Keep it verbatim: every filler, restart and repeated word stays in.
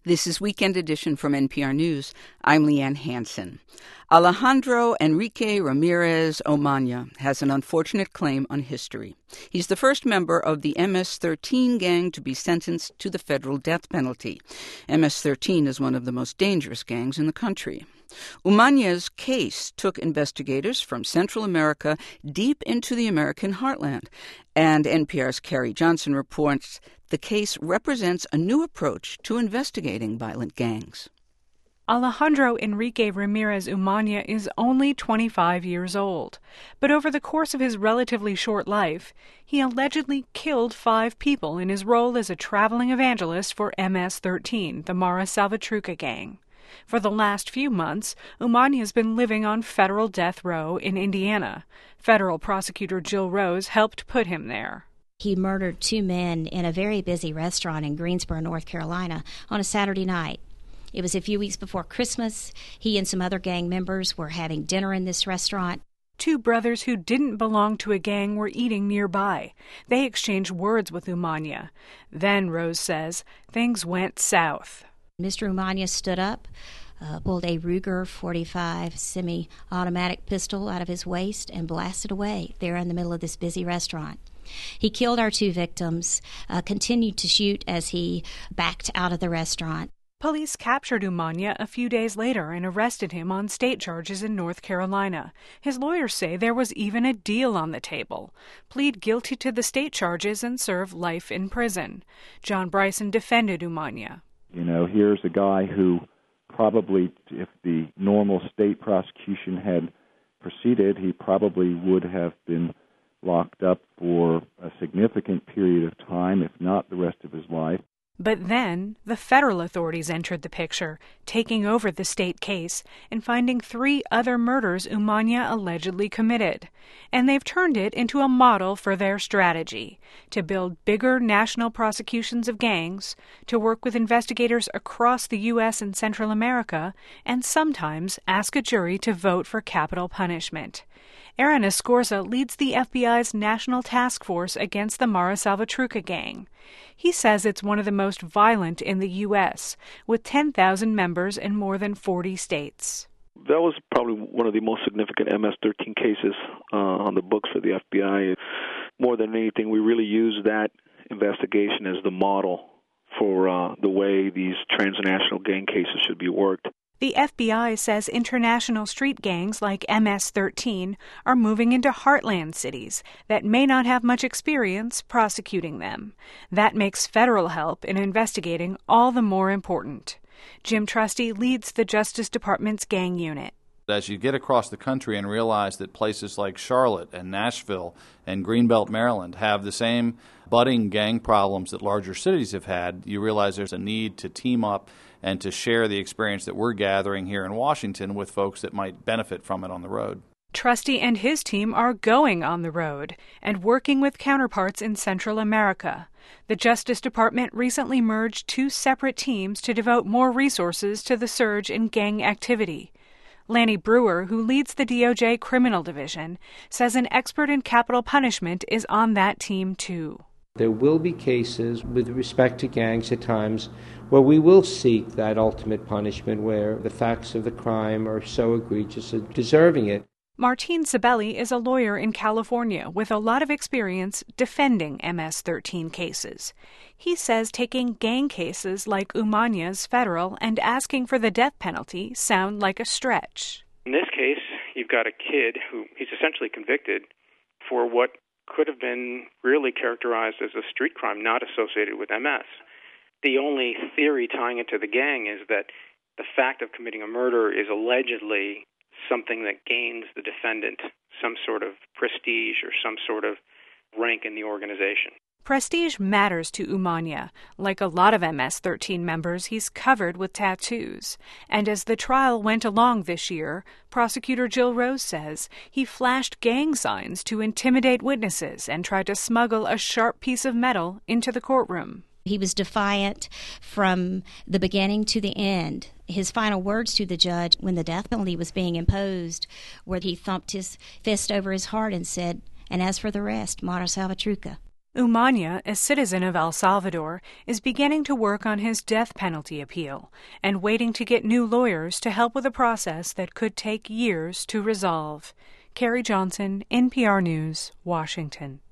This is Weekend Edition from N P R News. I'm Leanne Hansen. Alejandro Enrique Ramirez Omaña has an unfortunate claim on history. He's the first member of the M S thirteen gang to be sentenced to the federal death penalty. M S thirteen is one of the most dangerous gangs in the country. Omaña's case took investigators from Central America deep into the American heartland. And N P R's Carrie Johnson reports the case represents a new approach to investigating violent gangs. Alejandro Enrique Ramirez Omaña is only twenty-five years old, but over the course of his relatively short life, he allegedly killed five people in his role as a traveling evangelist for M S thirteen, the Mara Salvatrucha gang. For the last few months, Omaña has been living on federal death row in Indiana. Federal prosecutor Jill Rose helped put him there. He murdered two men in a very busy restaurant in Greensboro, North Carolina, on a Saturday night. It was a few weeks before Christmas. He and some other gang members were having dinner in this restaurant. Two brothers who didn't belong to a gang were eating nearby. They exchanged words with Omaña. Then, Rose says, things went south. Mister Omaña stood up, uh, pulled a Ruger forty-five semi-automatic pistol out of his waist and blasted away there in the middle of this busy restaurant. He killed our two victims, uh, continued to shoot as he backed out of the restaurant. Police captured Omaña a few days later and arrested him on state charges in North Carolina. His lawyers say there was even a deal on the table. Plead guilty to the state charges and serve life in prison. John Bryson defended Omaña. You know, here's a guy who probably, if the normal state prosecution had proceeded, he probably would have been locked up for a significant period of time, if not the rest of his life. But then the federal authorities entered the picture, taking over the state case and finding three other murders Omaña allegedly committed. And they've turned it into a model for their strategy, to build bigger national prosecutions of gangs, to work with investigators across the U S and Central America, and sometimes ask a jury to vote for capital punishment. Aaron Escorza leads the F B I's National Task Force against the Mara Salvatrucha gang. He says it's one of the most violent in the U S, with ten thousand members in more than forty states. That was probably one of the most significant M S thirteen cases uh, on the books for the F B I. More than anything, we really used that investigation as the model for uh, the way these transnational gang cases should be worked. The F B I says international street gangs like M S thirteen are moving into heartland cities that may not have much experience prosecuting them. That makes federal help in investigating all the more important. Jim Trusty leads the Justice Department's gang unit. As you get across the country and realize that places like Charlotte and Nashville and Greenbelt, Maryland have the same budding gang problems that larger cities have had, you realize there's a need to team up and to share the experience that we're gathering here in Washington with folks that might benefit from it on the road. Trusty and his team are going on the road and working with counterparts in Central America. The Justice Department recently merged two separate teams to devote more resources to the surge in gang activity. Lanny Brewer, who leads the D O J Criminal Division, says an expert in capital punishment is on that team too. There will be cases with respect to gangs at times where we will seek that ultimate punishment where the facts of the crime are so egregious and deserving it. Martine Sabelli is a lawyer in California with a lot of experience defending M S thirteen cases. He says taking gang cases like Omaña's federal and asking for the death penalty sound like a stretch. In this case, you've got a kid who he's essentially convicted for what could have been really characterized as a street crime not associated with M S. The only theory tying it to the gang is that the fact of committing a murder is allegedly something that gains the defendant some sort of prestige or some sort of rank in the organization. Prestige matters to Omaña. Like a lot of M S thirteen members, he's covered with tattoos. And as the trial went along this year, prosecutor Jill Rose says he flashed gang signs to intimidate witnesses and tried to smuggle a sharp piece of metal into the courtroom. He was defiant from the beginning to the end. His final words to the judge when the death penalty was being imposed were he thumped his fist over his heart and said, "And as for the rest, Mara Salvatrucha." Umaña, a citizen of El Salvador, is beginning to work on his death penalty appeal and waiting to get new lawyers to help with a process that could take years to resolve. Carrie Johnson, N P R News, Washington.